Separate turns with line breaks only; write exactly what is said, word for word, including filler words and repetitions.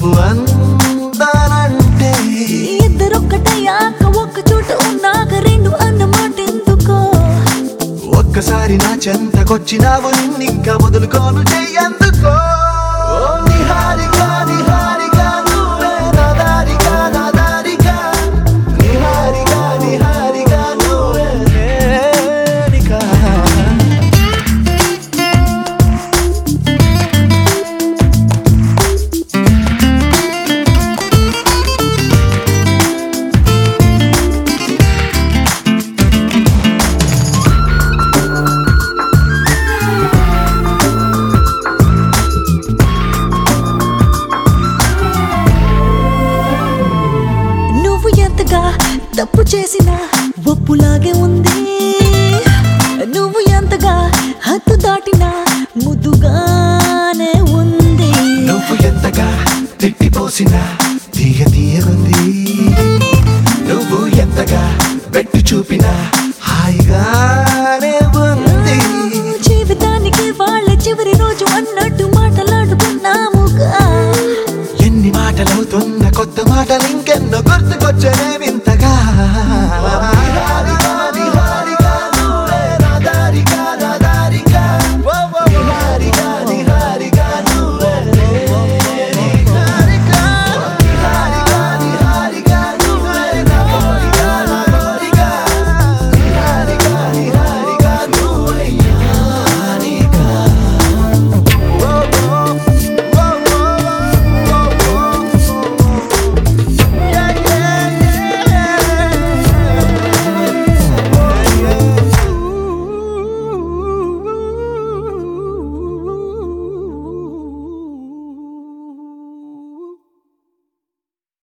నువ్వు అందానంటే
ఇద్దరొక్కటయ్యాక ఒక్క చోట ఉన్నాక రెండు అన్నమాట ఎందుకో
ఒక్కసారి నా చెంతకొచ్చినావు నిన్నింకా వదులుకోను చెయ్యందుకో నిహారిక నిహారిక నువ్వే నా దారిక నా దారిక నిహారిక నిహారిక నువ్వే నేనిక
నువ్వు ఎంతగా తప్పు చేసినా ఒప్పులాగే ఉంది నువ్వు ఎంతగా హద్దు దాటినా ముద్దుగానే ఉంది
నువ్వు ఎంతగా తిట్టిపోసినా తీయ తీయగుంది నువ్వు ఎంతగా పెట్టి చూపినా హాయిగా